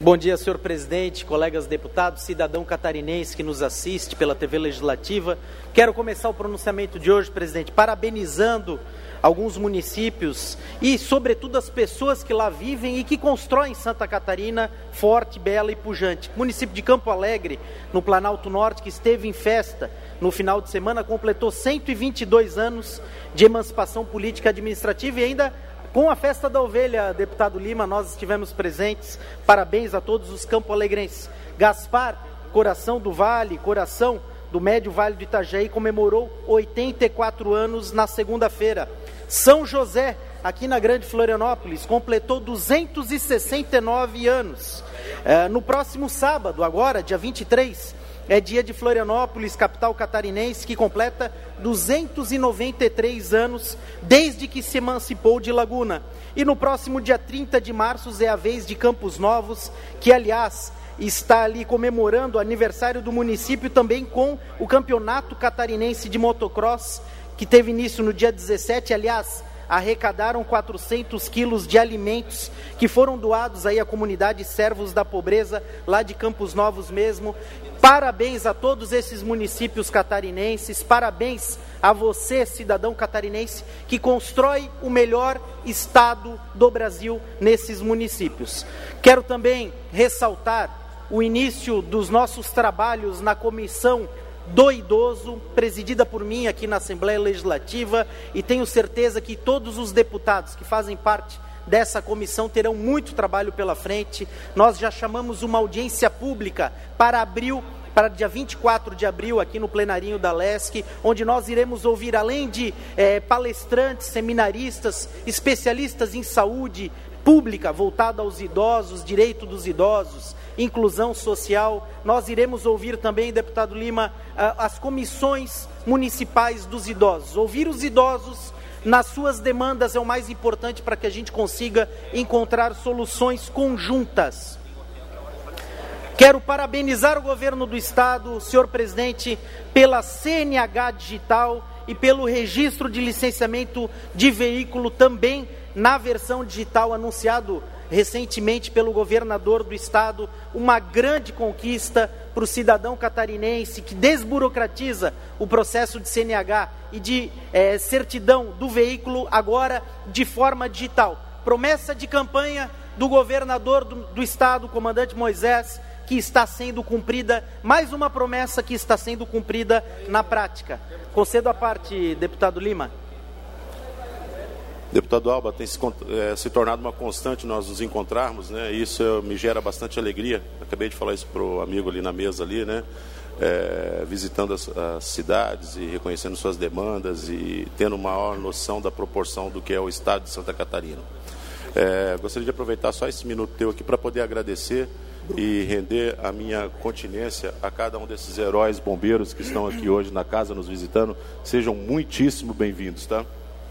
Bom dia, senhor presidente, colegas deputados, cidadão catarinense que nos assiste pela TV Legislativa. Quero começar o pronunciamento de hoje, presidente, parabenizando alguns municípios e, sobretudo, as pessoas que lá vivem e que constroem Santa Catarina forte, bela e pujante. O município de Campo Alegre, no Planalto Norte, que esteve em festa no final de semana, completou 122 anos de emancipação política e administrativa e ainda com a festa da ovelha, deputado Lima, nós estivemos presentes. Parabéns a todos os campo-alegrenses. Gaspar, coração do Vale, coração do Médio Vale do Itajaí, comemorou 84 anos na segunda-feira. São José, aqui na Grande Florianópolis, completou 269 anos. No próximo sábado, agora, dia 23, é dia de Florianópolis, capital catarinense, que completa 293 anos desde que se emancipou de Laguna. E no próximo dia 30 de março é a vez de Campos Novos, que, aliás, está ali comemorando o aniversário do município também com o Campeonato Catarinense de Motocross, que teve início no dia 17, aliás, arrecadaram 400 quilos de alimentos que foram doados aí à comunidade Servos da Pobreza, lá de Campos Novos mesmo. Parabéns a todos esses municípios catarinenses, parabéns a você, cidadão catarinense, que constrói o melhor estado do Brasil nesses municípios. Quero também ressaltar o início dos nossos trabalhos na Comissão do Idoso, presidida por mim aqui na Assembleia Legislativa, e tenho certeza que todos os deputados que fazem parte dessa comissão terão muito trabalho pela frente. Nós já chamamos uma audiência pública para dia 24 de abril, aqui no plenarinho da LESC, onde nós iremos ouvir, além de palestrantes, seminaristas, especialistas em saúde pública voltada aos idosos, direito dos idosos, inclusão social. Nós iremos ouvir também, deputado Lima, as comissões municipais dos idosos. Ouvir os idosos nas suas demandas é o mais importante para que a gente consiga encontrar soluções conjuntas. Quero parabenizar o governo do estado, senhor presidente, pela CNH digital e pelo registro de licenciamento de veículo também na versão digital anunciado recentemente pelo governador do estado, uma grande conquista para o cidadão catarinense que desburocratiza o processo de CNH e de certidão do veículo agora de forma digital. Promessa de campanha do governador do estado, comandante Moisés, que está sendo cumprida, mais uma promessa que está sendo cumprida na prática. Concedo a parte, deputado Lima. Deputado Alba, tem se tornado uma constante nós nos encontrarmos, né? Isso me gera bastante alegria. Acabei de falar isso para o amigo ali na mesa, ali, né? Visitando as cidades e reconhecendo suas demandas e tendo maior noção da proporção do que é o estado de Santa Catarina. Gostaria de aproveitar só esse minuto teu aqui para poder agradecer e render a minha continência a cada um desses heróis bombeiros que estão aqui hoje na casa nos visitando. Sejam muitíssimo bem-vindos, tá?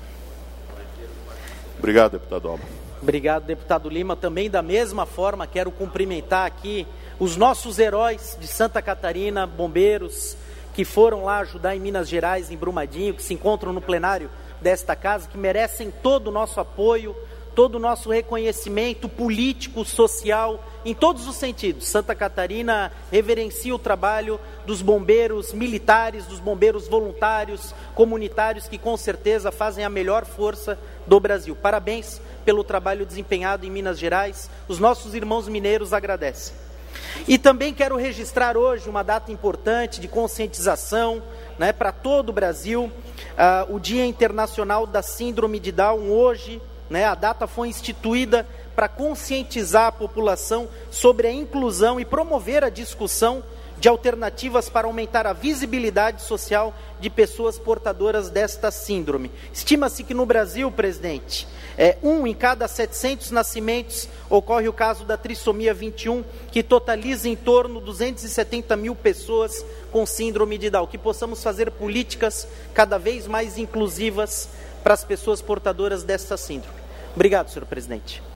Obrigado, deputado Alba. Obrigado, deputado Lima. Também, da mesma forma, quero cumprimentar aqui os nossos heróis de Santa Catarina, bombeiros, que foram lá ajudar em Minas Gerais, em Brumadinho, que se encontram no plenário desta casa, que merecem todo o nosso apoio, todo o nosso reconhecimento político, social, em todos os sentidos. Santa Catarina reverencia o trabalho dos bombeiros militares, dos bombeiros voluntários, comunitários, que com certeza fazem a melhor força do Brasil. Parabéns pelo trabalho desempenhado em Minas Gerais. Os nossos irmãos mineiros agradecem. E também quero registrar hoje uma data importante de conscientização, né, para todo o Brasil, o Dia Internacional da Síndrome de Down. Hoje, né, a data foi instituída para conscientizar a população sobre a inclusão e promover a discussão de alternativas para aumentar a visibilidade social de pessoas portadoras desta síndrome. Estima-se que no Brasil, presidente, 1 em cada 700 nascimentos ocorre o caso da trissomia 21, que totaliza em torno de 270 mil pessoas com síndrome de Down. Que possamos fazer políticas cada vez mais inclusivas para as pessoas portadoras desta síndrome. Obrigado, senhor presidente.